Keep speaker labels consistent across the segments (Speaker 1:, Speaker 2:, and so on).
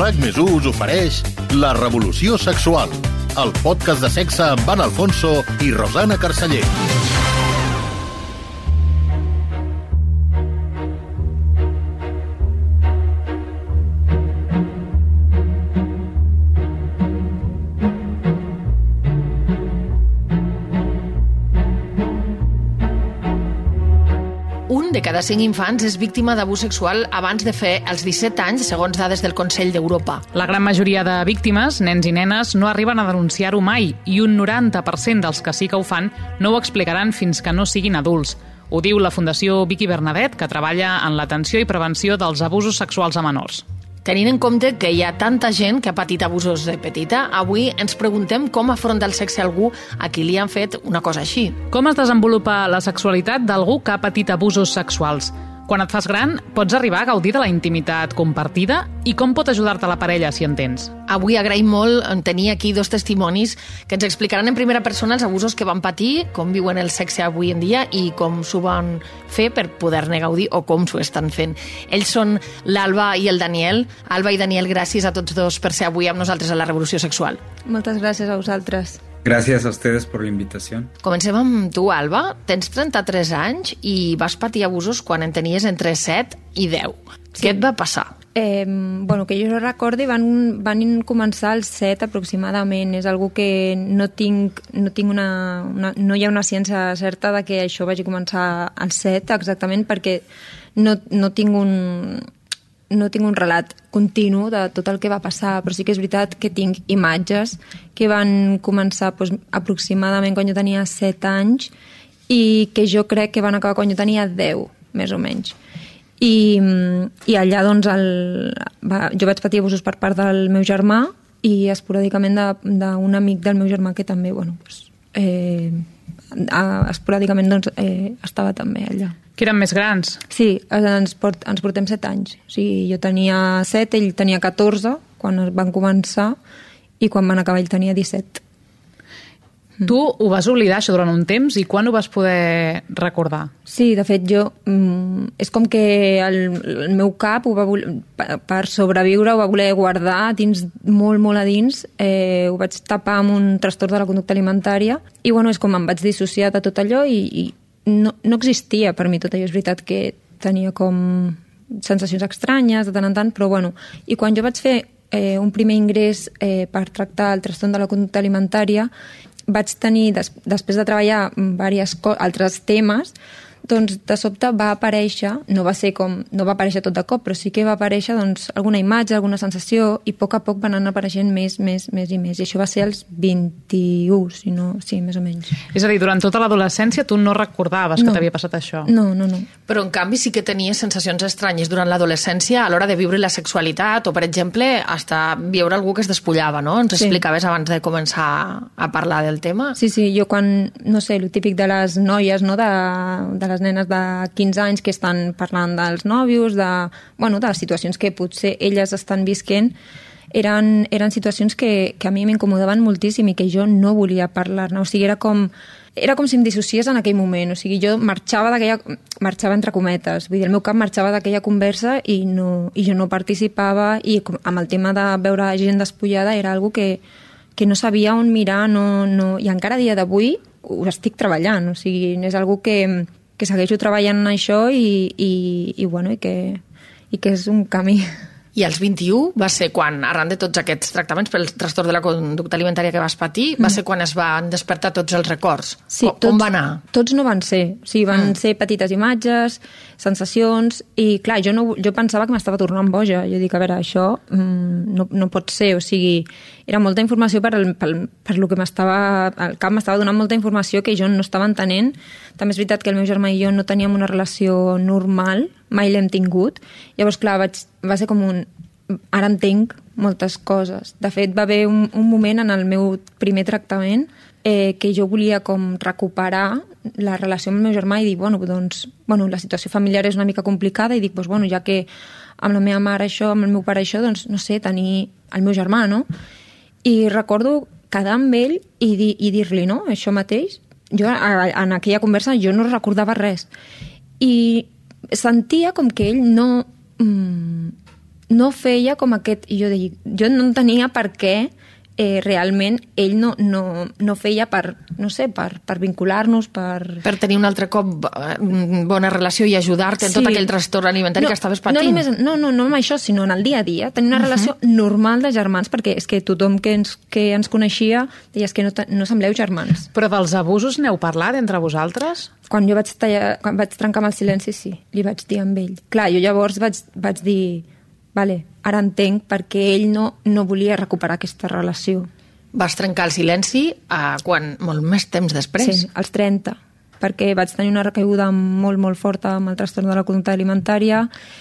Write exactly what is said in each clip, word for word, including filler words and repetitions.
Speaker 1: RAC més u us ofereix La Revolució Sexual, el podcast de sexe amb Anna Alfonso i Rosana Carceller.
Speaker 2: De cada cinc infants és víctima d'abús sexual abans de fer els disset anys, segons dades del Consell d'Europa.
Speaker 3: La gran majoria de víctimes, nens i nenes, no arriben a denunciar-ho mai i un noranta per cent dels que sí que ho fan no ho explicaran fins que no siguin adults. Ho diu la Fundació Vicky Bernadet, que treballa en l'atenció i prevenció dels abusos sexuals a menors.
Speaker 2: Tenint en compte que hi ha tanta gent que ha patit abusos de petita, avui ens preguntem com afronta el sexe algú a qui li han fet una cosa així.
Speaker 3: Com es desenvolupa la sexualitat d'algú que ha patit abusos sexuals? Quan et fas gran, pots arribar a gaudir de la intimitat compartida i com pot ajudar-te la parella si en tens?
Speaker 2: Avui agraïm molt tenir aquí dos testimonis que ens explicaran en primera persona els abusos que van patir, com viuen el sexe avui en dia i com s'ho van fer per poder-ne gaudir o com s'ho estan fent. Ells són l'Alba i el Daniel. Alba i Daniel, gràcies a tots dos per ser avui amb nosaltres a La Revolució Sexual.
Speaker 4: Moltes gràcies a vosaltres.
Speaker 5: Gracias a ustedes por la invitación.
Speaker 2: Comencem amb tu, Alba. Tens trenta-tres anys i vas patir abusos quan en tenies entre set i deu. Sí. Què et va passar?
Speaker 4: Eh, bueno, que jo recordi, van, van començar als set aproximadament. És algo que no tinc, no tinc una, una... No hi ha una ciència certa de que això vagi començar als set, exactament, perquè no, no tinc un... no tinc un relat continu de tot el que va passar, però sí que és veritat que tinc imatges que van començar doncs, aproximadament quan jo tenia set anys i que jo crec que van acabar quan jo tenia deu, més o menys. I, i allà doncs el, va, jo vaig patir abusos per part del meu germà i esporàdicament d'un amic del meu germà que també, bueno, doncs, eh, esporàdicament doncs, eh, estava també allà.
Speaker 3: Que eren més grans?
Speaker 4: Sí, ens, port, ens portem set anys. O sigui, jo tenia set, ell tenia catorze, quan van començar, i quan van acabar ell tenia disset.
Speaker 3: Mm. Tu ho vas oblidar, això, durant un temps, i quan ho vas poder recordar?
Speaker 4: Sí, de fet, jo... Mm, és com que el, el meu cap, ho va voler, per sobreviure, ho va voler guardar dins, molt, molt a dins. Eh, ho vaig tapar amb un trastorn de la conducta alimentària, i bueno, és com em vaig dissociar de tot allò, i... i No, no existia per mi tot allò. És veritat que tenia com sensacions estranyes de tant en tant, però bueno. I quan jo vaig fer eh, un primer ingrés eh, per tractar el trastorn de la conducta alimentària, vaig tenir, des, després de treballar diversos altres temes, doncs de sobte va aparèixer, no va ser com, no va aparèixer tot de cop, però sí que va aparèixer doncs, alguna imatge, alguna sensació, i a poc a poc van anar apareixent més, més, més i més. I això va ser als vint-i-u, si no, sí, més o menys.
Speaker 3: És a dir, durant tota l'adolescència tu no recordaves
Speaker 4: no.
Speaker 3: que t'havia passat això?
Speaker 4: No, no, no.
Speaker 2: Però en canvi sí que tenies sensacions estranyes durant l'adolescència a l'hora de viure la sexualitat, o per exemple, hasta veure algú que es despullava, no? Ens sí. explicaves abans de començar a parlar del tema.
Speaker 4: Sí, sí, jo quan, no sé, el típic de les noies, no?, de, de les nenes de quinze anys que estan parlant dels nòvios, de, bueno, de les situacions que potser elles estan visquent, eren, eren situacions que, que a mi m'incomodaven moltíssim i que jo no volia parlar-ne. O sigui, era com, era com si em dissociés en aquell moment. O sigui, jo marxava d'aquella... marxava entre cometes. Vull dir, el meu cap marxava d'aquella conversa i, no, i jo no participava, i com, amb el tema de veure gent despullada era algo que, que no sabia on mirar, no, no, i encara a dia d'avui ho estic treballant. O sigui, és algo que... que segueixo treballant en això i, i, i, bueno, i, que, i que és un camí.
Speaker 2: I als vint-i-u va ser quan, arran de tots aquests tractaments pel trastorn de la conducta alimentària que vas patir, va ser quan es van despertar tots els records.
Speaker 4: Sí,
Speaker 2: Com,
Speaker 4: tots,
Speaker 2: on va anar?
Speaker 4: Tots no van ser. O sigui, van mm. ser petites imatges, sensacions, i clar, jo, no, jo pensava que m'estava tornant boja. Jo dic, a veure, això mm, no, no pot ser. O sigui, era molta informació per, el, per, per lo que m'estava... El cap m'estava donant molta informació que jo no estava entenent. També és veritat que el meu germà i jo no teníem una relació normal, mai l'hem tingut. Llavors, clar, vaig, va ser com un... Ara entenc moltes coses. De fet, va haver un, un moment en el meu primer tractament eh, que jo volia com recuperar la relació amb el meu germà i dir, bueno, doncs, bueno, la situació familiar és una mica complicada i dic, doncs, bueno, ja que amb la meva mare això, amb el meu pare això, doncs, no sé, tenir el meu germà, no? I recordo quedar amb ell i, dir, i dir-li, no?, això mateix. Jo, en aquella conversa, jo no recordava res. I sentia com que ell no... Mm, no feia com aquest... I jo, dic, jo no entenia per què eh, realment ell no, no, no feia per, no sé, per, per vincular-nos, per...
Speaker 2: Per tenir un altre cop bona relació i ajudar-te en
Speaker 4: Sí.
Speaker 2: tot aquell trastorn alimentari
Speaker 4: no,
Speaker 2: que estaves
Speaker 4: No,
Speaker 2: patint.
Speaker 4: només, no, no, no amb això, sinó en el dia a dia. Tenir una
Speaker 2: Uh-huh.
Speaker 4: relació normal de germans, perquè és que tothom que ens, que ens coneixia deia que no, te- no sembleu germans.
Speaker 3: Però dels abusos n'heu parlat entre vosaltres?
Speaker 4: Quan jo vaig, tallar, quan vaig trencar amb el silenci, sí, li vaig dir amb ell. Clar, jo llavors vaig, vaig dir, vale, ara entenc perquè ell no, no volia recuperar aquesta relació.
Speaker 2: Vas trencar el silenci a quan? Molt més temps després.
Speaker 4: Sí, als trenta, perquè vaig tenir una recaiguda molt, molt forta amb el trastorn de la conducta alimentària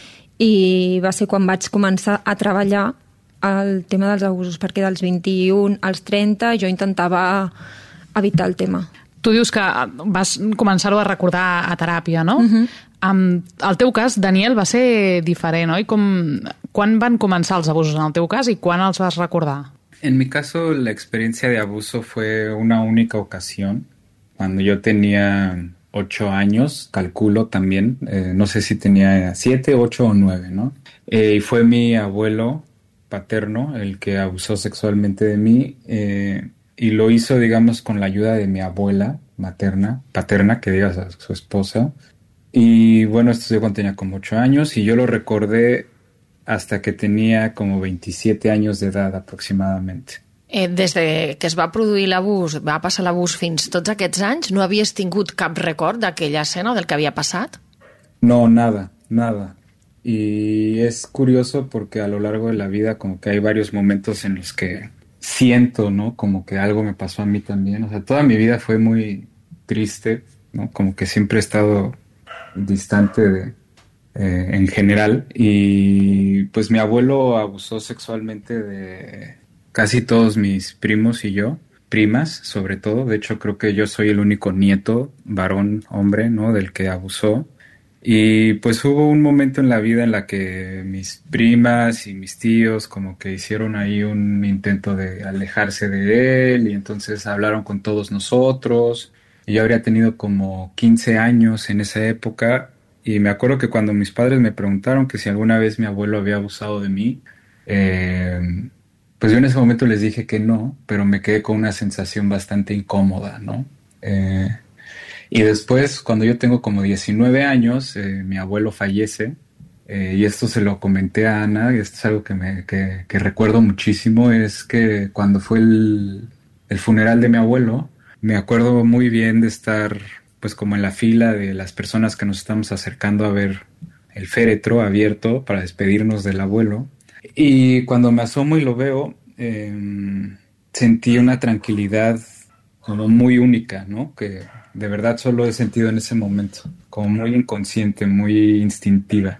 Speaker 4: i va ser quan vaig començar a treballar el tema dels abusos, perquè dels vint-i-un als trenta jo intentava evitar el tema.
Speaker 3: Tu dius que vas començar-ho a recordar a teràpia, no?
Speaker 4: Mhm.
Speaker 3: Amb el teu cas, Daniel, va ser diferent, oi? Com, quan van començar els abusos en el teu cas i quan els vas recordar?
Speaker 5: En mi caso, la experiencia de abuso fue una única ocasión, cuando yo tenía ocho años, calculo también, eh, no sé si tenía siete, ocho o nueve, ¿no? Eh, y fue mi abuelo paterno el que abusó sexualmente de mí, eh, y lo hizo, digamos, con la ayuda de mi abuela materna, paterna, que digas a su esposa. Y bueno, esto yo cuando tenía como ocho años, y yo lo recordé hasta que tenía como veintisiete años de edad aproximadamente.
Speaker 2: Eh, des de que es va produir l'abús, va passar l'abús fins tots aquests anys, no havies tingut cap record d'aquella escena o del que havia passat?
Speaker 5: No, nada, nada. Y es curioso porque a lo largo de la vida como que hay varios momentos en los que siento, ¿no? Como que algo me pasó a mí también. O sea, toda mi vida fue muy triste, ¿no? Como que siempre he estado distante de, eh, en general. Y pues mi abuelo abusó sexualmente de casi todos mis primos y yo. Primas, sobre todo. De hecho, creo que yo soy el único nieto, varón, hombre, ¿no? Del que abusó. Y pues hubo un momento en la vida en la que mis primas y mis tíos como que hicieron ahí un intento de alejarse de él y entonces hablaron con todos nosotros. Y yo habría tenido como quince años en esa época y me acuerdo que cuando mis padres me preguntaron que si alguna vez mi abuelo había abusado de mí, eh, pues yo en ese momento les dije que no, pero me quedé con una sensación bastante incómoda, ¿no? Eh, Y después, cuando yo tengo como diecinueve años, eh, mi abuelo fallece, eh, y esto se lo comenté a Ana, y esto es algo que, me, que, que recuerdo muchísimo, es que cuando fue el, el funeral de mi abuelo, me acuerdo muy bien de estar pues como en la fila de las personas que nos estamos acercando a ver el féretro abierto para despedirnos del abuelo. Y cuando me asomo y lo veo, eh, sentí una tranquilidad como muy única, ¿no? Que de verdad solo he sentido en ese momento, como muy inconsciente, muy instintiva.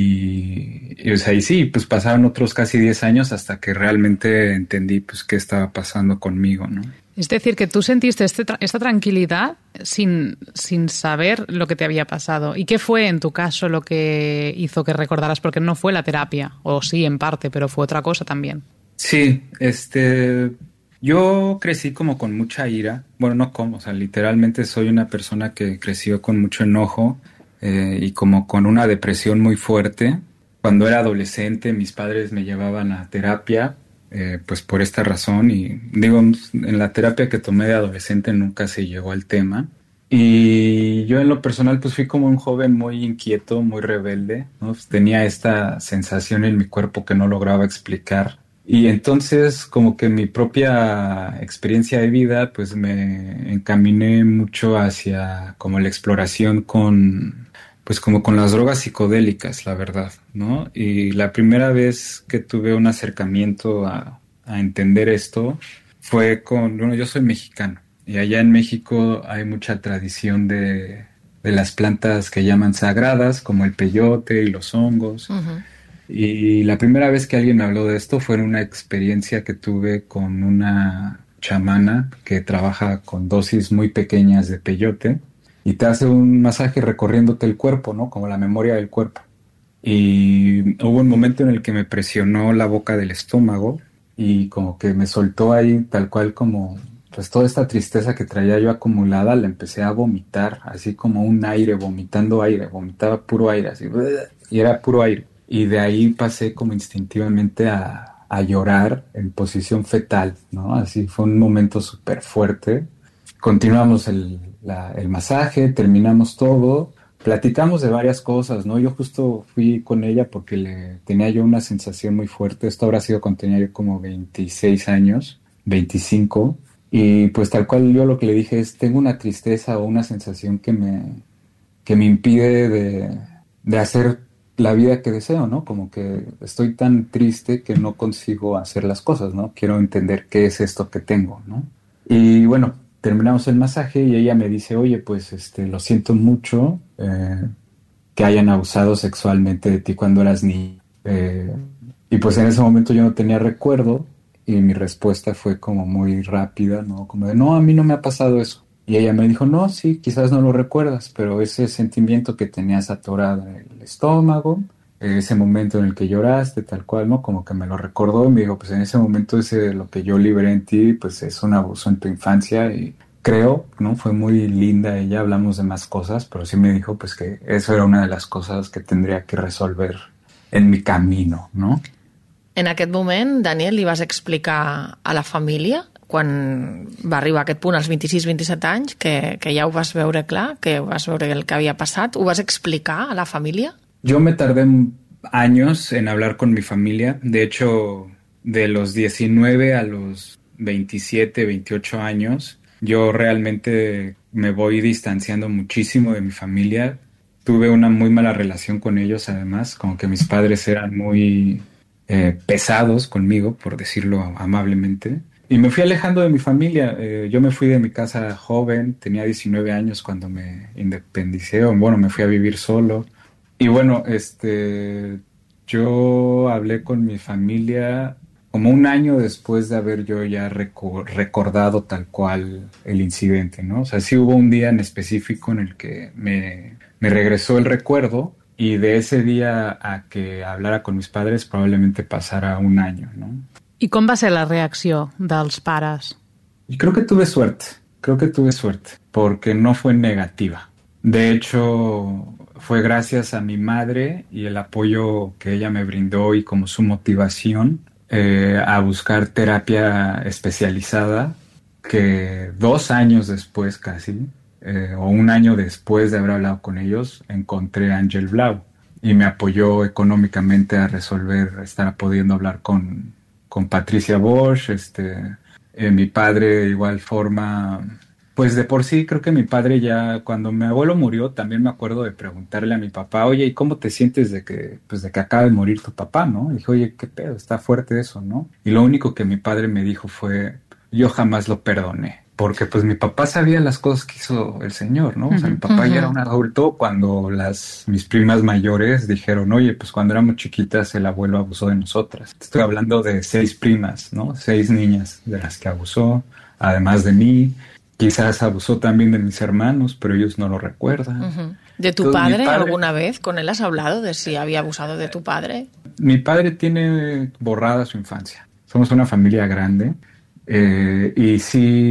Speaker 5: Y, y, o sea, y sí, pues pasaron otros casi diez años hasta que realmente entendí pues qué estaba pasando conmigo, ¿no?
Speaker 3: Es decir, que tú sentiste este tra- esta tranquilidad sin, sin saber lo que te había pasado. ¿Y qué fue en tu caso lo que hizo que recordaras? Porque no fue la terapia, o sí, en parte, pero fue otra cosa también.
Speaker 5: Sí, este... Yo crecí como con mucha ira, bueno, no como, o sea, literalmente soy una persona que creció con mucho enojo eh, y como con una depresión muy fuerte. Cuando era adolescente mis padres me llevaban a terapia, eh, pues por esta razón y digo, en la terapia que tomé de adolescente nunca se llegó al tema. Y yo en lo personal pues fui como un joven muy inquieto, muy rebelde, ¿no? Pues tenía esta sensación en mi cuerpo que no lograba explicar. Y entonces como que mi propia experiencia de vida pues me encaminé mucho hacia como la exploración con pues como con las drogas psicodélicas, la verdad, ¿no? Y la primera vez que tuve un acercamiento a, a entender esto fue con, bueno, yo soy mexicano y allá en México hay mucha tradición de, de las plantas que llaman sagradas como el peyote y los hongos. Uh-huh. Y la primera vez que alguien me habló de esto fue en una experiencia que tuve con una chamana que trabaja con dosis muy pequeñas de peyote y te hace un masaje recorriéndote el cuerpo, ¿no? Como la memoria del cuerpo. Y hubo un momento en el que me presionó la boca del estómago y como que me soltó ahí tal cual como pues toda esta tristeza que traía yo acumulada la empecé a vomitar, así como un aire, vomitando aire, vomitaba puro aire, así, y era puro aire. y de ahí pasé como instintivamente a, a llorar en posición fetal, ¿no? Así fue un momento súper fuerte. Continuamos el, la, el masaje, terminamos todo, platicamos de varias cosas, ¿no? Yo justo fui con ella porque le tenía yo una sensación muy fuerte. Esto habrá sido cuando tenía yo como veintiséis años, veinticinco, y pues tal cual yo lo que le dije es, tengo una tristeza o una sensación que me, que me impide de, de hacer la vida que deseo, ¿no? Como que estoy tan triste que no consigo hacer las cosas, ¿no? Quiero entender qué es esto que tengo, ¿no? Y bueno, terminamos el masaje y ella me dice, oye, pues este, lo siento mucho eh, que hayan abusado sexualmente de ti cuando eras niña. Eh, y pues en ese momento yo no tenía recuerdo y mi respuesta fue como muy rápida, ¿no? Como de, no, a mí no me ha pasado eso. Y ella me dijo, no, sí, quizás no lo recuerdas, pero ese sentimiento que tenías atorado en el estómago, ese momento en el que lloraste, tal cual, ¿no? Como que me lo recordó y me dijo, pues en ese momento ese lo que yo liberé en ti, pues es un abuso en tu infancia y creo, ¿no? Fue muy linda ella, hablamos de más cosas, pero sí me dijo pues que eso era una de las cosas que tendría que resolver en mi camino, ¿no?
Speaker 2: En aquest moment, Daniel, li vas explicar a la família, quan va arribar a aquest punt, als vint-i-sis vint-i-set anys, que, que ja ho vas veure clar, que vas veure el que havia passat, ho vas explicar a la família?
Speaker 5: Yo me tardé años en hablar con mi familia. De hecho, de los diecinueve a los veintisiete, veintiocho años, yo realmente me voy distanciando muchísimo de mi familia. Tuve una muy mala relación con ellos, además, como que mis padres eran muy eh, pesados conmigo, por decirlo amablemente. Y me fui alejando de mi familia. Eh, yo me fui de mi casa joven, tenía diecinueve años cuando me independicé, o bueno, me fui a vivir solo. Y bueno, este, yo hablé con mi familia como un año después de haber yo ya reco- recordado tal cual el incidente, ¿no? O sea, sí hubo un día en específico en el que me, me regresó el recuerdo y de ese día a que hablara con mis padres probablemente pasara un año, ¿no?
Speaker 3: I com va ser la reacció dels pares?
Speaker 5: Y creo que tuve suerte, creo que tuve suerte, porque no fue negativa. De hecho, fue gracias a mi madre y el apoyo que ella me brindó y como su motivación eh, a buscar terapia especializada que dos años después casi, eh, o un año después de haber hablado con ellos, encontré a Ángel Blau y me apoyó económicamente a resolver, estar pudiendo hablar con, con Patricia Bosch, este, eh, mi padre de igual forma. Pues de por sí creo que mi padre ya, cuando mi abuelo murió, también me acuerdo de preguntarle a mi papá, oye, ¿y cómo te sientes de que, pues de que acaba de morir tu papá, no? Y dije, oye, qué pedo, está fuerte eso, ¿no? Y lo único que mi padre me dijo fue, yo jamás lo perdoné, porque pues mi papá sabía las cosas que hizo el señor, ¿no? O sea, mi papá ya era un adulto cuando las, mis primas mayores dijeron, oye, pues cuando éramos chiquitas el abuelo abusó de nosotras. Estoy hablando de seis primas, ¿no? Seis niñas de las que abusó, además de mí. Quizás abusó también de mis hermanos, pero ellos no lo recuerdan.
Speaker 2: Uh-huh. ¿De tu
Speaker 5: Entonces,
Speaker 2: padre,
Speaker 5: padre
Speaker 2: alguna vez? ¿Con él has hablado de si había abusado de tu padre?
Speaker 5: Mi padre tiene borrada su infancia. Somos una familia grande eh, y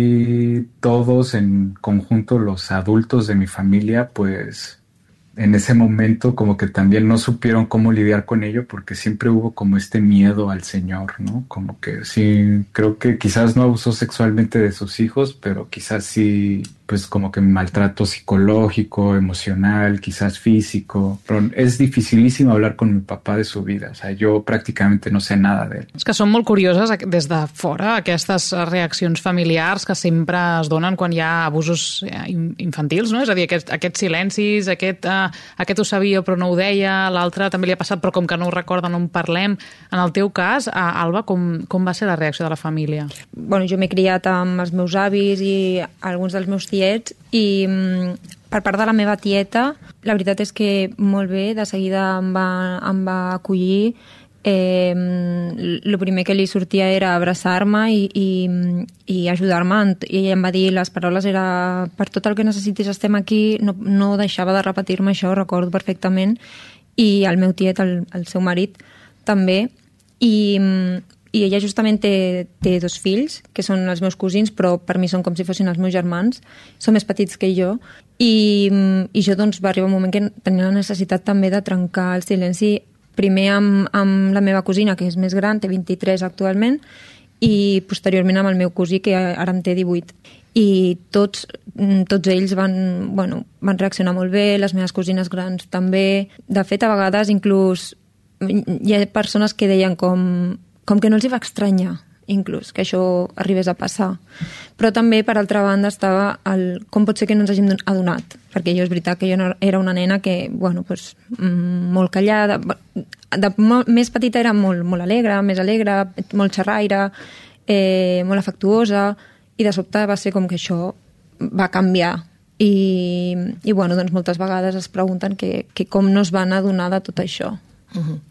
Speaker 5: sí, todos en conjunto, los adultos de mi familia, pues en ese momento como que también no supieron cómo lidiar con ello porque siempre hubo como este miedo al Señor, ¿no? Como que sí, creo que quizás no abusó sexualmente de sus hijos, pero quizás sí, pues como que maltrato psicológico, emocional, quizás físico. Però és dificilíssim hablar con mi papà de su vida. O sea, jo pràcticament no sé nada d'ell.
Speaker 3: És que són molt curioses des de fora aquestes reaccions familiars que sempre es donen quan hi ha abusos infantils, no? És a dir, aquest, aquests silencis, aquest, uh, aquest ho sabia però no ho deia, l'altre també li ha passat però com que no ho recorda no en parlem. En el teu cas, uh, Alba, com, com va ser la reacció de la família?
Speaker 4: Bueno, jo m'he criat amb els meus avis i alguns dels meus tiets i per part de la meva tieta la veritat és que molt bé, de seguida em va, em va acollir. Eh, el primer que li sortia era abraçar-me i, i, i ajudar-me, i ella em va dir les paraules era per tot el que necessitis estem aquí, no, no deixava de repetir-me això, recordo perfectament, i el meu tiet, el, el seu marit també, i i ella justament té, té dos fills, que són els meus cosins, però per mi són com si fossin els meus germans, són més petits que jo, i, i jo doncs va arribar un moment que tenia la necessitat també de trencar el silenci primer amb, amb la meva cosina, que és més gran, té vint-i-tres actualment, i posteriorment amb el meu cosí, que ara en té divuit. I tots, tots ells van, bueno, van reaccionar molt bé, les meves cosines grans també. De fet, a vegades inclús hi ha persones que deien com, com que no els hi va estranyar, inclús, que això arribés a passar. Però també, per altra banda, estava el com pot ser que no ens hàgim adonat, perquè jo és veritat que jo era una nena que, bueno, pues, molt callada, de molt, més petita era molt, molt alegre, més alegre, molt xerraire, eh, molt afectuosa, i de sobte va ser com que això va canviar. I, i bueno, doncs moltes vegades es pregunten que, que com no es van adonar de tot això.
Speaker 2: Uh-huh.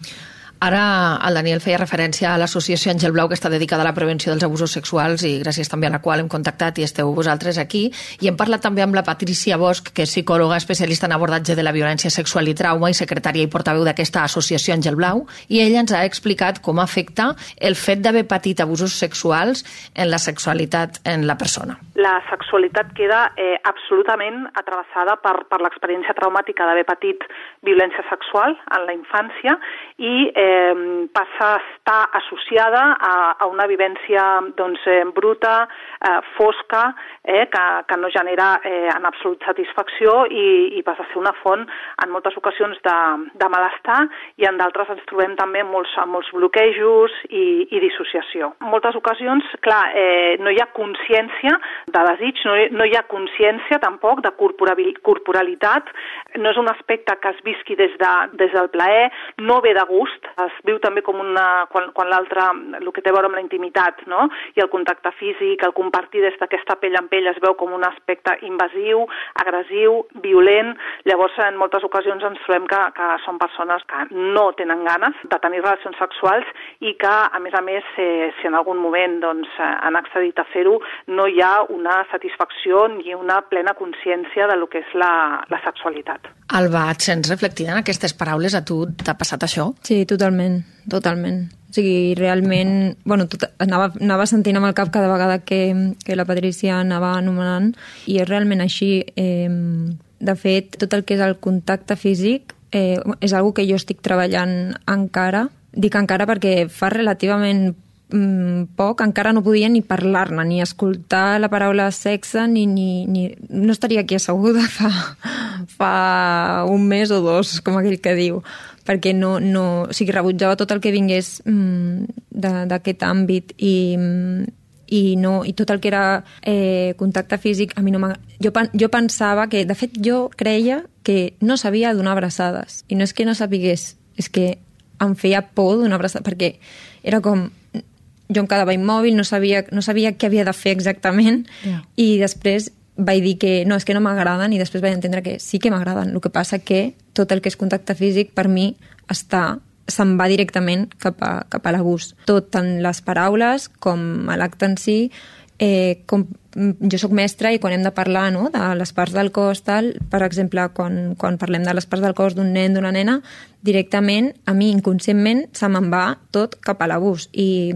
Speaker 2: Ara el Daniel feia referència a l'associació Àngel Blau, que està dedicada a la prevenció dels abusos sexuals i gràcies també a la qual hem contactat i esteu vosaltres aquí. I hem parlat també amb la Patricia Bosch, que és psicòloga especialista en abordatge de la violència sexual i trauma i secretària i portaveu d'aquesta associació Àngel Blau, i ella ens ha explicat com afecta el fet d'haver patit abusos sexuals en la sexualitat en la persona.
Speaker 6: La sexualitat queda eh, absolutament atravessada per, per l'experiència traumàtica d'haver patit violència sexual en la infància i eh, passa a estar associada a, a una vivència doncs, eh, bruta, eh, fosca, eh, que, que no genera eh, en absolut satisfacció i, i passa a ser una font en moltes ocasions de, de malestar i en d'altres ens trobem també molts, molts bloquejos i, i dissociació. En moltes ocasions, clar, eh, no hi ha consciència de desig, no, no hi ha consciència tampoc de corporalitat, no és un aspecte que es visqui des, de, des del plaer, no ve de gust, es viu també com una, quan, quan l'altre, el que té a veure amb la intimitat, no? I el contacte físic, el compartir des d'aquesta pell en pell es veu com un aspecte invasiu, agressiu, violent. Llavors, en moltes ocasions ens trobem que, que són persones que no tenen ganes de tenir relacions sexuals i que, a més a més, eh, si en algun moment doncs, han accedit a fer-ho, no hi ha una satisfacció ni una plena consciència de lo que és la, la sexualitat.
Speaker 2: Alba, et sents reflectida en aquestes paraules? A tu t'ha passat això?
Speaker 4: Sí, totalment, totalment. O sigui, realment, bueno, tot, anava, anava sentint amb el cap cada vegada que, que la Patricia anava anomenant i és realment així. Eh, de fet, tot el que és el contacte físic eh, és una que jo estic treballant encara. Dic encara perquè fa relativament poc, encara no podia ni parlar-ne, ni escoltar la paraula sexe, ni, ni, ni... no estaria aquí asseguda fa, fa un mes o dos, com aquell que diu, perquè no, no, o sigui, rebutjava tot el que vingués mm, d'aquest àmbit i, i, no, i tot el que era eh, contacte físic, a mi no jo, jo pensava que, de fet, jo creia que no sabia donar abraçades, i no és que no sapigués, és que em feia por donar abraçades, perquè era com jo em quedava immòbil, no sabia, no sabia què havia de fer exactament, yeah. I després vaig dir que no, és que no m'agraden, i després vaig entendre que sí que m'agraden. El que passa que tot el que és contacte físic per mi està, se'n va directament cap a, cap a l'abús. Tot, tant les paraules com a l'acte en si, eh, com, jo sóc mestra i quan hem de parlar, no, de les parts del cos, tal, per exemple, quan, quan parlem de les parts del cos d'un nen, d'una nena, directament, a mi inconscientment, se me'n va tot cap a l'abús. I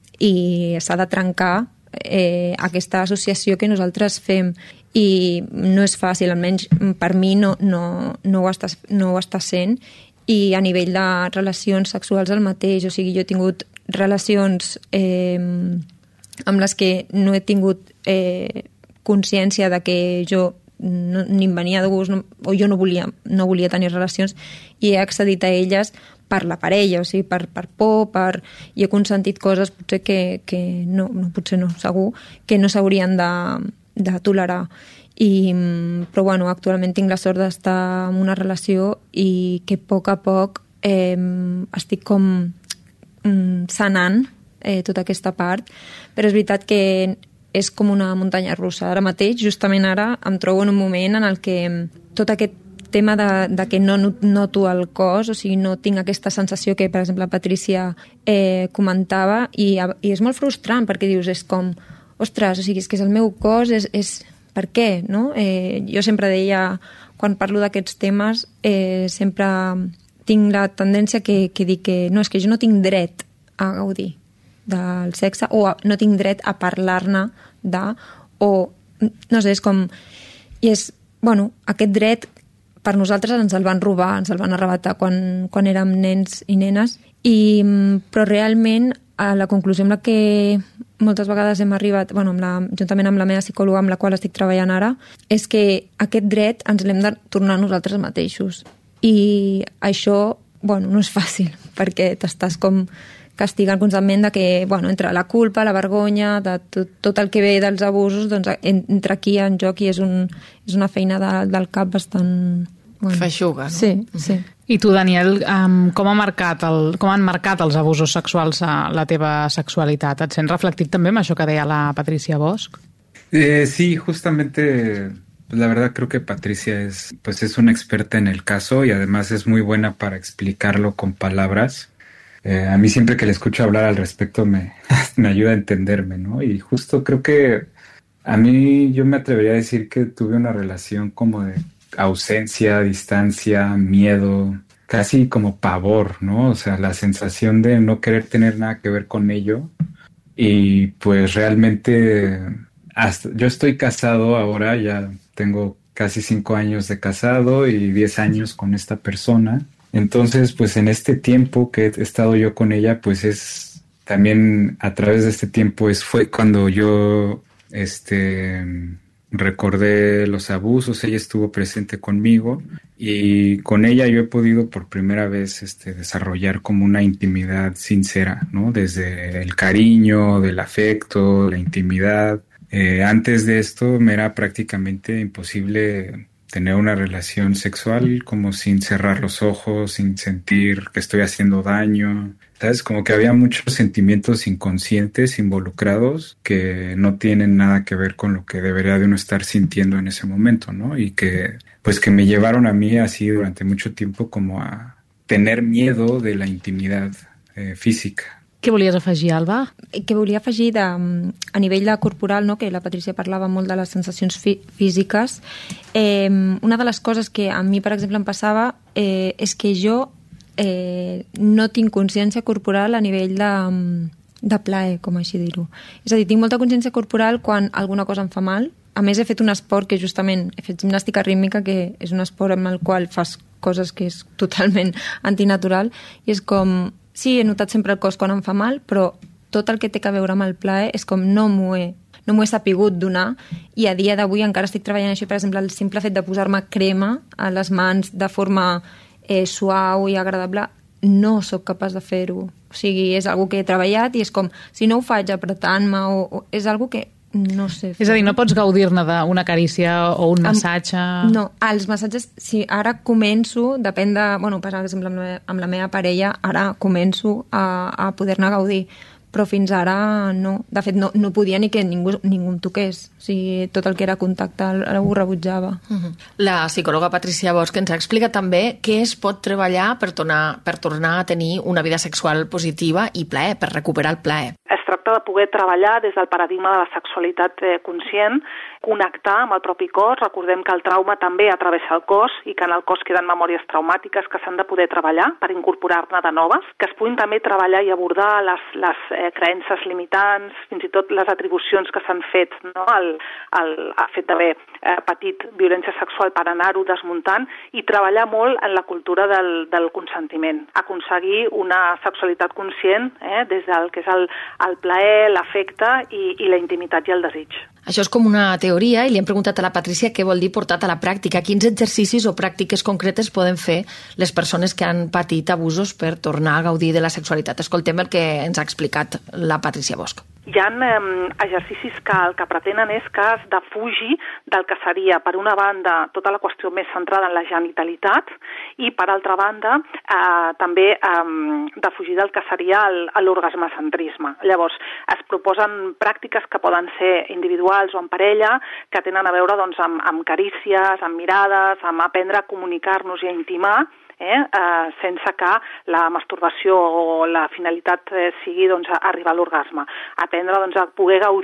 Speaker 4: i s'ha de trencar eh, aquesta associació que nosaltres fem i no és fàcil, almenys per mi no, no, no, ho, està, no ho està sent, i a nivell de relacions sexuals el mateix, o sigui, jo he tingut relacions eh, amb les que no he tingut eh, consciència de que jo no, ni em venia de gust no, o jo no volia, no volia tenir relacions i he accedit a elles per la parella, o sigui, per, per por, per... i he consentit coses potser que, que no, no, potser no, segur, que no s'haurien de, de tolerar. I, però bueno, actualment tinc la sort d'estar en una relació i que a poc a poc eh, estic com mm, sanant eh, tota aquesta part, però és veritat que és com una muntanya russa. Ara mateix, justament ara, em trobo en un moment en el que tot aquest tema de, de que no noto el cos, o sigui, no tinc aquesta sensació que, per exemple, la Patricia eh, comentava, i, i és molt frustrant, perquè dius, és com, ostres, o sigui, és que és el meu cos, és, és per què, no? Eh, jo sempre deia, quan parlo d'aquests temes, eh, sempre tinc la tendència que, que dic que no, és que jo no tinc dret a gaudir del sexe, o a, no tinc dret a parlar-ne de, o, no sé, és com, i és, bueno, aquest dret per nosaltres ens el van robar, ens el van arrebatar quan, quan érem nens i nenes, i, però realment a la conclusió amb la que moltes vegades hem arribat, bueno, amb la, juntament amb la meva psicòloga amb la qual estic treballant ara, és que aquest dret ens l'hem de tornar nosaltres mateixos. I això, bueno, no és fàcil, perquè t'estàs com castigant constantment de que, bueno, entre la culpa, la vergonya, de tot, tot el que ve dels abusos, doncs entra aquí en joc i és, un, és una feina de, del cap bastant...
Speaker 2: Bueno. Feixuga, no?
Speaker 4: Sí, sí.
Speaker 3: I tu, Daniel, um, com, ha marcat el, com han marcat els abusos sexuals a la teva sexualitat? Et sents reflectit també amb això que deia la Patricia Bosch?
Speaker 5: Eh, sí, justamente, pues la verdad creo que Patricia es, pues es una experta en el caso y además es muy buena para explicarlo con palabras. Eh, a mí siempre que le escucho hablar al respecto me, me ayuda a entenderme, ¿no? Y justo creo que a mí yo me atrevería a decir que tuve una relación como de ausencia, distancia, miedo, casi como pavor, ¿no? O sea, la sensación de no querer tener nada que ver con ello. Y pues realmente hasta, yo estoy casado ahora, ya tengo casi cinco años de casado y diez años con esta persona. Entonces, pues en este tiempo que he estado yo con ella, pues es también a través de este tiempo es fue cuando yo este recordé los abusos, ella estuvo presente conmigo y con ella yo he podido por primera vez este desarrollar como una intimidad sincera, ¿no? Desde el cariño, del afecto, la intimidad. Eh, antes de esto me era prácticamente imposible tener una relación sexual como sin cerrar los ojos, sin sentir que estoy haciendo daño. ¿Sabes? Como que había muchos sentimientos inconscientes involucrados que no tienen nada que ver con lo que debería de uno estar sintiendo en ese momento, ¿no? Y que, pues que me llevaron a mí así durante mucho tiempo como a tener miedo de la intimidad eh, física.
Speaker 3: Què volies afegir, Alba?
Speaker 4: Que volia afegir de, a nivell de corporal, no? Que la Patricia parlava molt de les sensacions fí físiques. Eh, una de les coses que a mi, per exemple, em passava eh, és que jo eh, no tinc consciència corporal a nivell de, de plaer, com així dir-ho. És a dir, tinc molta consciència corporal quan alguna cosa em fa mal. A més, he fet un esport que justament, he fet gimnàstica rítmica, que és un esport amb el qual fas coses que és totalment antinatural, i és com... Sí, he notat sempre el cos quan em fa mal, però tot el que té a veure amb el plaer és com no m'ho he, no m'ho he sapigut donar, i a dia d'avui encara estic treballant això. Per exemple, el simple fet de posar-me crema a les mans de forma eh, suau i agradable, no sóc capaç de fer-ho. O sigui, és algo que he treballat i és com, si no ho faig apretant-me, o, o és algo que no sé fer.
Speaker 3: És a dir, no pots gaudir-ne d'una carícia o un massatge?
Speaker 4: Am, no, els massatges, si ara començo, depèn de... Bueno, per exemple, amb la, amb la meva parella, ara començo a, a poder-ne gaudir, però fins ara no. De fet, no, no podia ni que ningú, ningú em toqués. O sigui, tot el que era contacte ho rebutjava.
Speaker 2: Uh-huh. La psicòloga Patricia Bosch ens explica també què es pot treballar per tornar, per tornar a tenir una vida sexual positiva i plaer, per recuperar el plaer.
Speaker 6: Es tracta de poder treballar des del paradigma de la sexualitat eh, conscient, connectar amb el propi cos. Recordem que el trauma també atravessa el cos i que en el cos queden memòries traumàtiques que s'han de poder treballar per incorporar-ne de noves, que es puguin també treballar i abordar les, les eh, creences limitants, fins i tot les atribucions que s'han fet, no? el, el, el fet d'haver eh, patit violència sexual, per anar-ho desmuntant, i treballar molt en la cultura del, del consentiment, aconseguir una sexualitat conscient eh, des del que és el, el plaer, l'afecte i, i la intimitat i el desig.
Speaker 2: Això és com una teoria i li hem preguntat a la Patricia què vol dir portat a la pràctica. Quins exercicis o pràctiques concretes poden fer les persones que han patit abusos per tornar a gaudir de la sexualitat? Escoltem el que ens ha explicat la Patricia Bosch.
Speaker 6: Hi ha eh, exercicis que el que pretenen és que es defugi del que seria, per una banda, tota la qüestió més centrada en la genitalitat i, per altra banda, eh, també eh, defugir del que seria l'orgasmecentrisme. Llavors, es proposen pràctiques que poden ser individuals o en parella, que tenen a veure doncs, amb, amb carícies, amb mirades, amb aprendre a comunicar-nos i a intimar, Eh, eh, sense que la masturbació o la finalitat eh, sigui doncs, arribar a l'orgasme. Aprendre doncs, a poder gaudir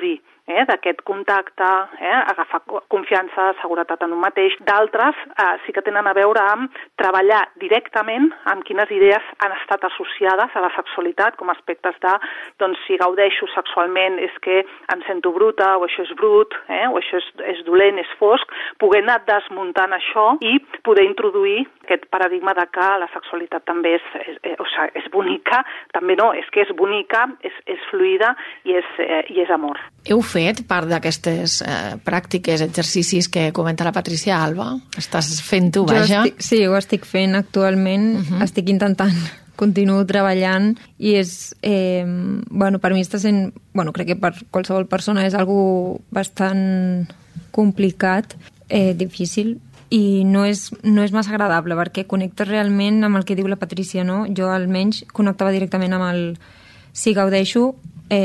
Speaker 6: eh, d'aquest contacte, eh, agafar confiança, seguretat en un mateix. D'altres eh, sí que tenen a veure amb treballar directament amb quines idees han estat associades a la sexualitat, com aspectes de, doncs, si gaudeixo sexualment és que em sento bruta, o això és brut, eh, o això és, és dolent, és fosc, poder anar desmuntant això i poder introduir aquest paradigma de que la sexualitat també és, és, és, o sigui, és bonica, també no, és que és bonica, és, és fluida i és, eh, i és amor.
Speaker 2: Heu fet part d'aquestes eh, pràctiques, exercicis que comenta la Patricia Alba? Estàs fent tu, vaja?
Speaker 4: Estic, sí, ho estic fent actualment, uh-huh. Estic intentant, continuo treballant i és, eh, bueno, per mi està sent, bueno, crec que per qualsevol persona és algo bastant complicat, eh, difícil, i no és, no és massa agradable perquè connectes realment amb el que diu la Patricia, no? Jo almenys connectava directament amb el si gaudeixo,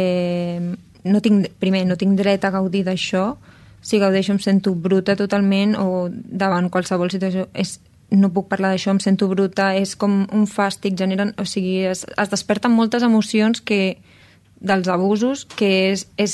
Speaker 4: eh, no tinc, primer, no tinc dret a gaudir d'això, si gaudeixo em sento bruta totalment o davant qualsevol situació és, no puc parlar d'això, em sento bruta, és com un fàstic, generen, o sigui, es, es desperten moltes emocions que, dels abusos que és, és,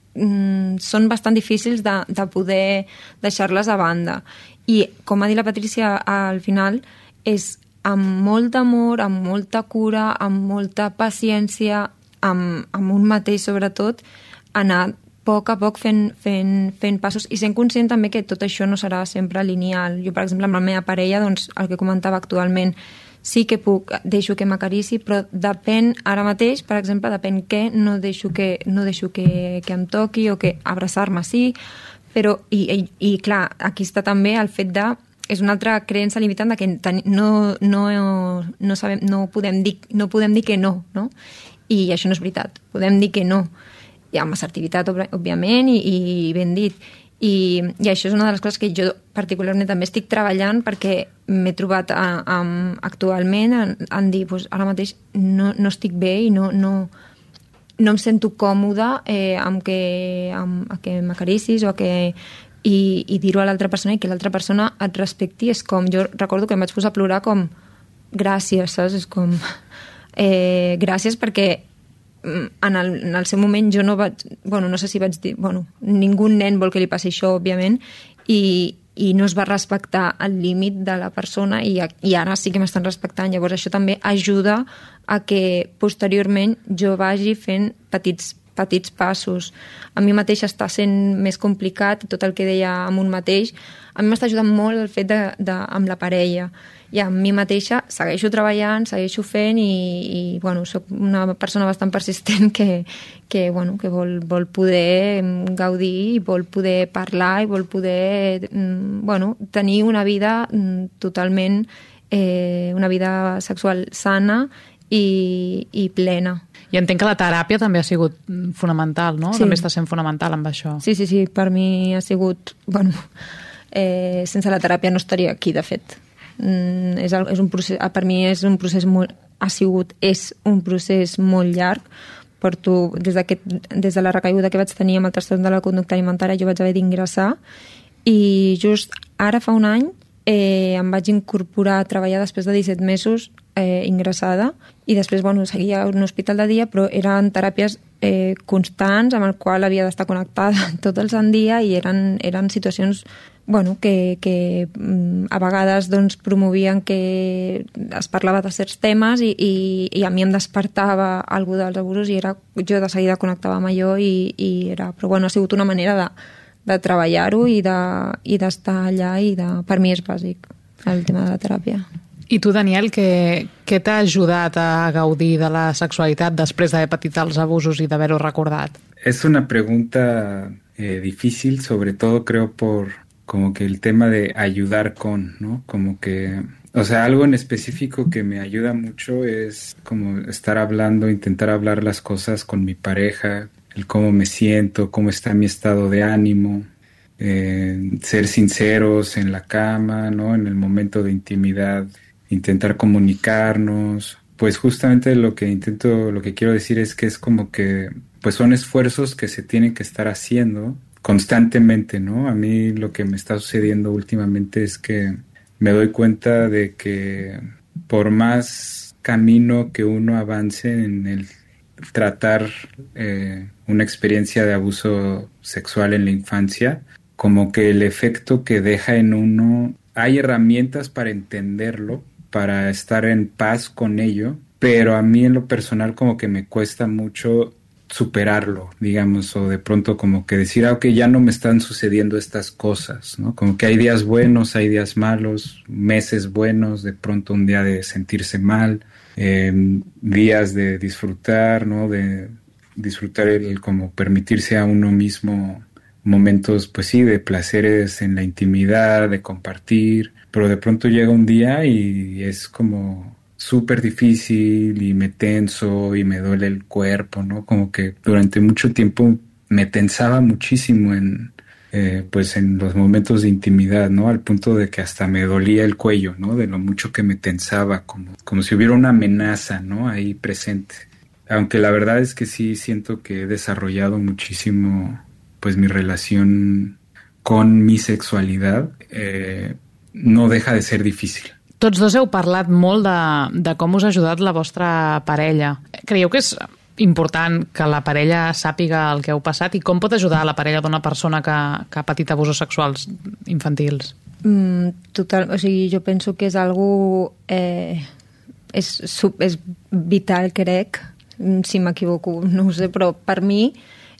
Speaker 4: mm, són bastant difícils de, de poder deixar-les a banda. I, com ha dit la Patricia al final, és amb molt amor, amb molta cura, amb molta paciència, amb, amb un mateix sobretot, anar a poc a poc fent, fent, fent passos i sent conscient també que tot això no serà sempre lineal. Jo, per exemple, amb la meva parella, doncs, el que comentava actualment, sí que puc, deixo que m'acarici, però depèn, ara mateix, per exemple, depèn què, no deixo que, no deixo que, que em toqui o que abraçar-me sí, però, i, i, i clar, aquí està també el fet de és una altra creença limitant de que no, no, no, sabem, no, podem dir, no podem dir que no, no? I això no és veritat. Podem dir que no. I amb assertivitat, òbviament, i, i ben dit. I, I això és una de les coses que jo particularment també estic treballant perquè m'he trobat a, a, actualment en, en dir, pues, ara mateix no, no estic bé i no, no, no em sento còmoda eh, amb que, amb, a que m'acaricis o a que... i, i dir-ho a l'altra persona i que l'altra persona et respecti. És com, jo recordo que em vaig posar a plorar com gràcies, saps? És com eh, gràcies perquè en el, en el seu moment jo no vaig, bueno, no sé si vaig dir, bueno, ningú nen vol que li passi això, òbviament, i, i no es va respectar el límit de la persona i, i ara sí que m'estan respectant. Llavors això també ajuda a que posteriorment jo vagi fent petits petits passos. A mi mateixa està sent més complicat, tot el que deia amb un mateix. A mi m'està ajudant molt el fet de, de, amb la parella. I amb mi mateixa segueixo treballant, segueixo fent i, i bueno, soc una persona bastant persistent que, que, bueno, que vol, vol poder gaudir i vol poder parlar i vol poder bueno, tenir una vida totalment, eh, una vida sexual sana i, i plena.
Speaker 3: I entenc que la teràpia també ha sigut fonamental, no?
Speaker 4: Sí.
Speaker 3: També està sent fonamental amb això.
Speaker 4: Sí, sí, sí, per mi ha sigut... Bueno, eh, sense la teràpia no estaria aquí, de fet. Mm, és, és un procés, per mi és un procés molt... Ha sigut, és un procés molt llarg. Porto, des, des de la recaiguda que vaig tenir amb el trastorn de la conducta alimentària, jo vaig haver d'ingressar i just ara fa un any eh, em vaig incorporar a treballar després de disset mesos eh, ingressada i després, bueno, seguia un hospital de dia, però eren teràpies eh, constants amb el qual havia d'estar connectada tot el sant dia i eren, eren situacions bueno, que, que a vegades doncs, promovien que es parlava de certs temes i, i, i a mi em despertava algú dels abusos i era, jo de seguida connectava amb allò i, i era, però bueno, ha sigut una manera de, de treballar-ho i d'estar de, allà i de, per mi és bàsic el tema de la teràpia.
Speaker 3: I tu, Daniel, què, què t'ha ajudat a gaudir de la sexualitat després d'haver patit els abusos i d'haver-ho recordat?
Speaker 5: Es una pregunta eh, difícil, sobre todo creo por como que el tema de ayudar con, ¿no? Como que, o sea, algo en específico que me ayuda mucho es como estar hablando, intentar hablar las cosas con mi pareja, el cómo me siento, cómo está mi estado de ánimo, eh, ser sinceros en la cama, ¿no? En el momento de intimidad, intentar comunicarnos. Pues justamente lo que intento, lo que quiero decir es que es como que, pues son esfuerzos que se tienen que estar haciendo constantemente, ¿no? A mí lo que me está sucediendo últimamente es que me doy cuenta de que por más camino que uno avance en el, tratar eh, una experiencia de abuso sexual en la infancia, como que el efecto que deja en uno, hay herramientas para entenderlo, para estar en paz con ello, pero a mí en lo personal como que me cuesta mucho superarlo, digamos, o de pronto como que decir, ah, ok, ya no me están sucediendo estas cosas, ¿no? Como que hay días buenos, hay días malos, meses buenos, de pronto un día de sentirse mal, eh, días de disfrutar, ¿no? De disfrutar el como permitirse a uno mismo momentos, pues sí, de placeres en la intimidad, de compartir, pero de pronto llega un día y es como súper difícil y me tenso y me duele el cuerpo, ¿no? Como que durante mucho tiempo me tensaba muchísimo en, eh, pues en los momentos de intimidad, ¿no? Al punto de que hasta me dolía el cuello, ¿no? De lo mucho que me tensaba, como, como si hubiera una amenaza, ¿no? Ahí presente. Aunque la verdad es que sí siento que he desarrollado muchísimo, pues mi relación con mi sexualidad, eh, no deja de ser difícil.
Speaker 3: Tots dos heu parlat molt de, de com us ha ajudat la vostra parella. Creieu que és important que la parella sàpiga el que heu passat i com pot ajudar la parella d'una persona que, que ha patit abusos sexuals infantils?
Speaker 4: Mm, total, o sigui, jo penso que és algo eh, és, és vital, crec, si m'equivoco, no ho sé, però per mi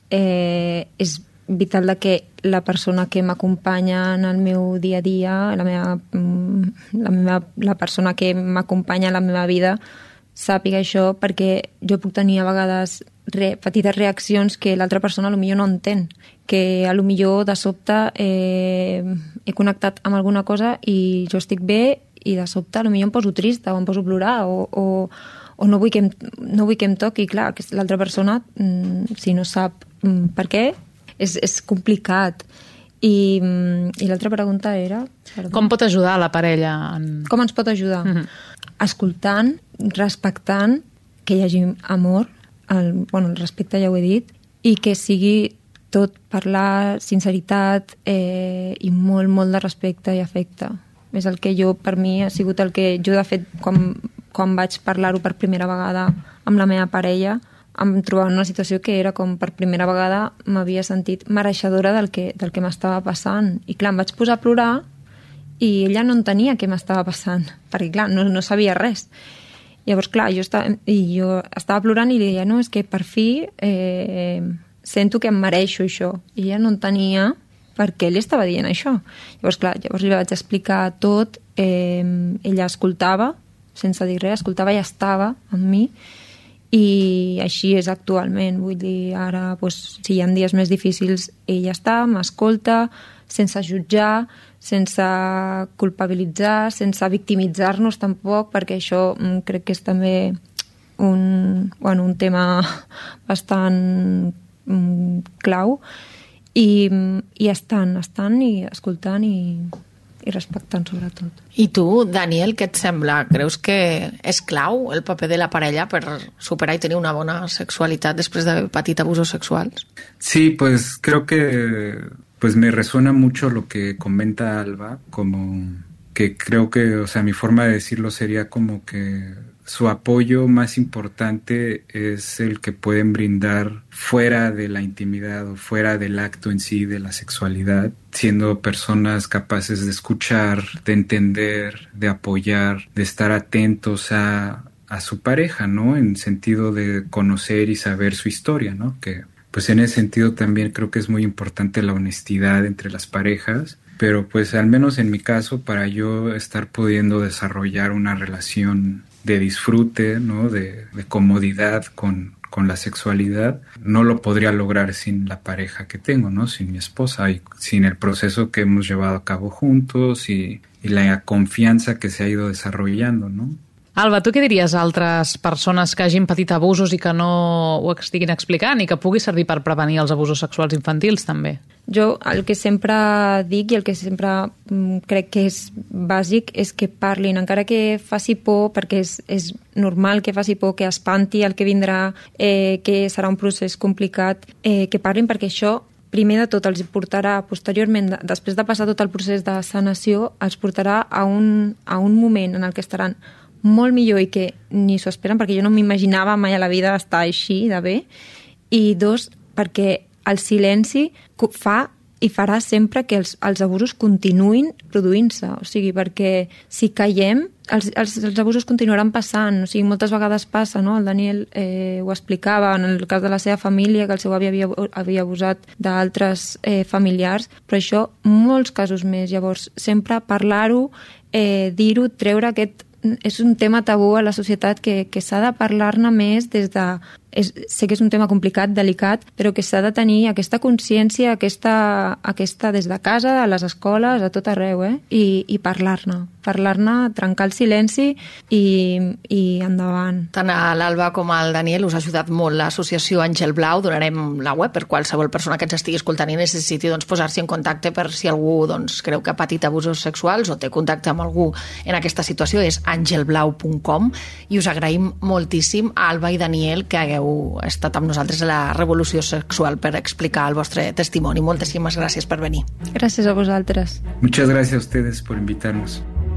Speaker 4: eh, és vital de que la persona que m'acompanya en el meu dia a dia, la meva, la, meva, la persona que m'acompanya en la meva vida, sàpiga això, perquè jo puc tenir a vegades re, petites reaccions que l'altra persona potser no entén, que potser de sobte eh, he connectat amb alguna cosa i jo estic bé i de sobte potser em poso trista o em poso a plorar o, o, o no, vull que em, no vull que em toqui. Clar, l'altra persona, si no sap per què, És, és complicat. I, i l'altra pregunta era... Perdó.
Speaker 3: Com pot ajudar la parella? En...
Speaker 4: Com ens pot ajudar? Mm-hmm. Escoltant, respectant, que hi hagi amor, el, bueno, el respecte ja ho he dit, i que sigui tot parlar, sinceritat eh, i molt, molt de respecte i afecte. És el que jo, per mi, ha sigut el que jo, de fet, quan, quan vaig parlar-ho per primera vegada amb la meva parella, em trobava en una situació que era com per primera vegada m'havia sentit mereixedora del que, del que m'estava passant. I clar, em vaig posar a plorar i ella no entenia què m'estava passant, perquè clar, no, no sabia res. Llavors, clar, jo estava, i jo estava plorant i li deia, no, és que per fi eh, sento que em mereixo això. I ella no entenia per què li estava dient això. Llavors, clar, llavors li vaig explicar tot, eh, ella escoltava, sense dir res, escoltava i estava amb mi, i així és actualment. Vull dir, ara, doncs, si hi ha dies més difícils, ella està, m'escolta, sense jutjar, sense culpabilitzar, sense victimitzar-nos tampoc, perquè això crec que és també un, bueno, un tema bastant um, clau. I, i estan, estan i escoltant i... i respectant sobretot.
Speaker 2: I tu, Daniel, què et sembla? Creus que és clau el paper de la parella per superar i tenir una bona sexualitat després d'haver patit abusos sexuals?
Speaker 5: Sí, pues creo que pues me resuena mucho lo que comenta Alba, como que creo que, o sea, mi forma de decirlo sería como que su apoyo más importante es el que pueden brindar fuera de la intimidad o fuera del acto en sí de la sexualidad, siendo personas capaces de escuchar, de entender, de apoyar, de estar atentos a, a su pareja, ¿no? En sentido de conocer y saber su historia, ¿no? Que pues en ese sentido también creo que es muy importante la honestidad entre las parejas, pero pues al menos en mi caso, para yo estar pudiendo desarrollar una relación de disfrute, ¿no? de, de comodidad con, con la sexualidad, no lo podría lograr sin la pareja que tengo, ¿no? Sin mi esposa y sin el proceso que hemos llevado a cabo juntos y, y la confianza que se ha ido desarrollando, ¿no?
Speaker 3: Alba, tu què diries a altres persones que hagin patit abusos i que no ho estiguin explicant i que pugui servir per prevenir els abusos sexuals infantils també?
Speaker 4: Jo el que sempre dic i el que sempre crec que és bàsic és que parlin, encara que faci por, perquè és, és normal que faci por, que espanti el que vindrà, eh, que serà un procés complicat, eh, que parlin perquè això primer de tot els portarà posteriorment, després de passar tot el procés de sanació, els portarà a un, a un moment en el que estaran molt millor i que ni s'ho esperen, perquè jo no m'imaginava mai a la vida estar així de bé, i dos, perquè el silenci fa i farà sempre que els, els abusos continuïn produint-se. O sigui, perquè si callem, els, els, els abusos continuaran passant. O sigui, moltes vegades passa, no? El Daniel eh, ho explicava en el cas de la seva família, que el seu avi havia, havia abusat d'altres eh, familiars, però això, molts casos més. Llavors, sempre parlar-ho, eh, dir-ho, treure aquest... És un tema tabú a la societat que, que s'ha de parlar-ne més des de... És, sé que és un tema complicat, delicat, però que s'ha de tenir aquesta consciència, aquesta, aquesta des de casa, a les escoles, a tot arreu, eh? I, i parlar-ne. Parlar-ne, trencar el silenci i, i endavant.
Speaker 2: Tant a l'Alba com al Daniel us ha ajudat molt l'associació Àngel Blau. Donarem la web per qualsevol persona que ens estigui escoltant i necessiti doncs, posar-s'hi en contacte per si algú doncs, creu que ha patit abusos sexuals o té contacte amb algú en aquesta situació. És àngel blau punt com i us agraïm moltíssim a Alba i Daniel que hagueu estat amb nosaltres a la Revolució Sexual per explicar el vostre testimoni. Moltíssimes gràcies per venir.
Speaker 4: Gràcies a vosaltres.
Speaker 5: Muchas gracias a ustedes por invitarnos.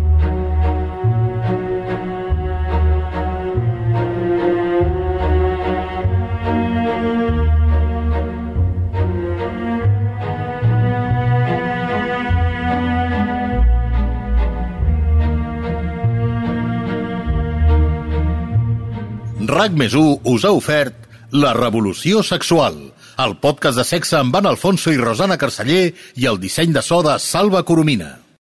Speaker 1: RAC més u us ha ofert La Revolució Sexual, el podcast de sexe amb Ana Alfonso i Rosana Carceller i el disseny de so de Salva Coromina.